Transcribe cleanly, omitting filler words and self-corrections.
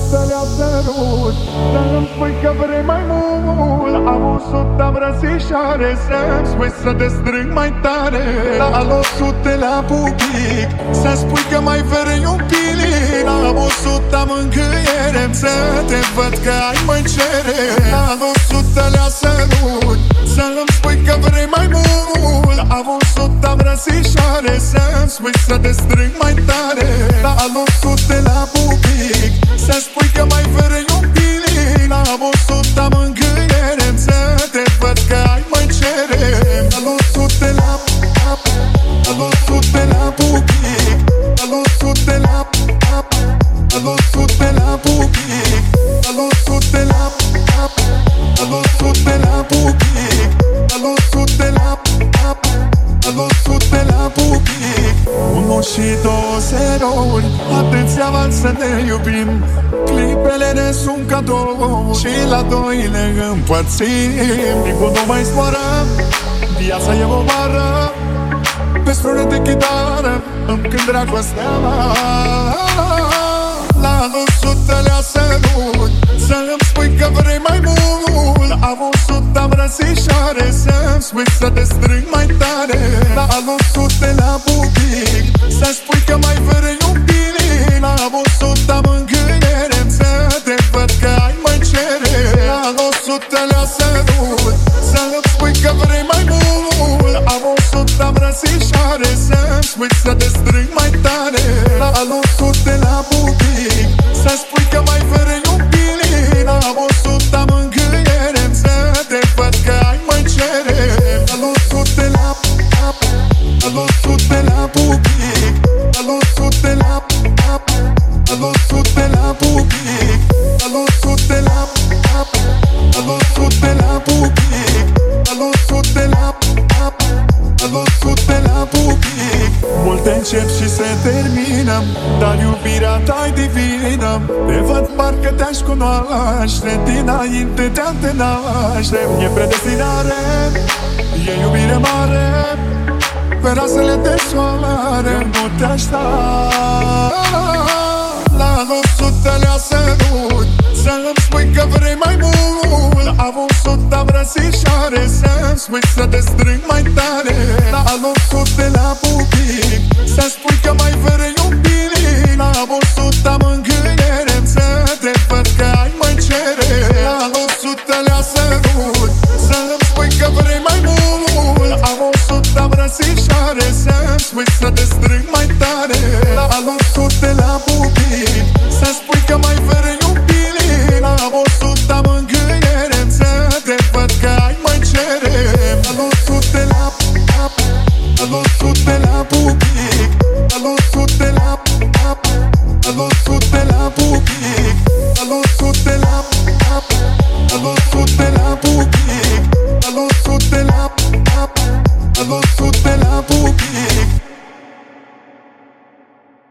100 le-a sărut, să-mi spui că vrei mai mult. Am 100 îmbrățișare, să-mi spui să te strâng mai tare. Am 100 la pupic, să-mi spui că mai vrei un pilic. Am 100 mângâiere, să te văd că ai mai cere. Am 100 le-a sărut, să-mi spui că vrei mai mult. Am 100 îmbrățișare, să-mi spui să te strâng mai tare. Am 100 la pupic, să-mi spui că mai vrei un pilic. Am 100 mângâiere, să te văd că ai mai cere. Am 100 la am 100 la pupic, am 100 la am 100 la pupic, am 100 la am 100 la pupic, am 100 la am 100 la pupic. 1 și 2 zerouri, atenția avanță să ne iubim. Clipele ne sunt cadou și la 2 le împărțim. Timpul nu mai zboară, viața e o vară. Pe strune de chitară îmi cânt dragostea mea. La 100 le-a sărut, să-mi spui că vrei mai mult. Am 100 îmbrățișare, să-mi spui să te strâng mai tare. La 100 la pupic, să-mi spui că mai vrei un pilic. Am 100 mângâiere, să te văd că ai mai cere. La 100 le-a sărut, să-mi spui că vrei mai mult. Am 100 îmbrățișare, să-mi spui să te strâng mai tare. La 100 la pupic, să-mi spui că mai vrei un pilic. Am 100 mângâiere, să te văd că ai mai cere. La 100 la am 100 la pupic, am 100 la am 100 la pupic, am 100 la am 100 la pupic, am 100 la am 100 la pupic. Multe încep și se termină, dar iubirea ta-i divină. Te văd parcă te-aș cunoaște dinainte de a te naște. E predestinare, e iubire mare, pe razele de soare nu te aștept. La 100 le-a sărut, să-mi spui că vrei mai mult. Am 100 îmbrățișare, să-mi spui să te strâng mai tare. La 100 la pupic, să-mi spui că mai vrei un pilic. Am 100 mângâiere, să te văd că ai mai cere. La 100 le-a sărut, să-mi spui că vrei mai mult. Am 100 îmbrățișare, să-mi spui să te strâng mai tare. La 100 la pupic, să-mi spui că mai vrei un pilic. Am 100 mângâiere, să te văd că ai mai cere. La 100 la am 100 la pupic, am 100 la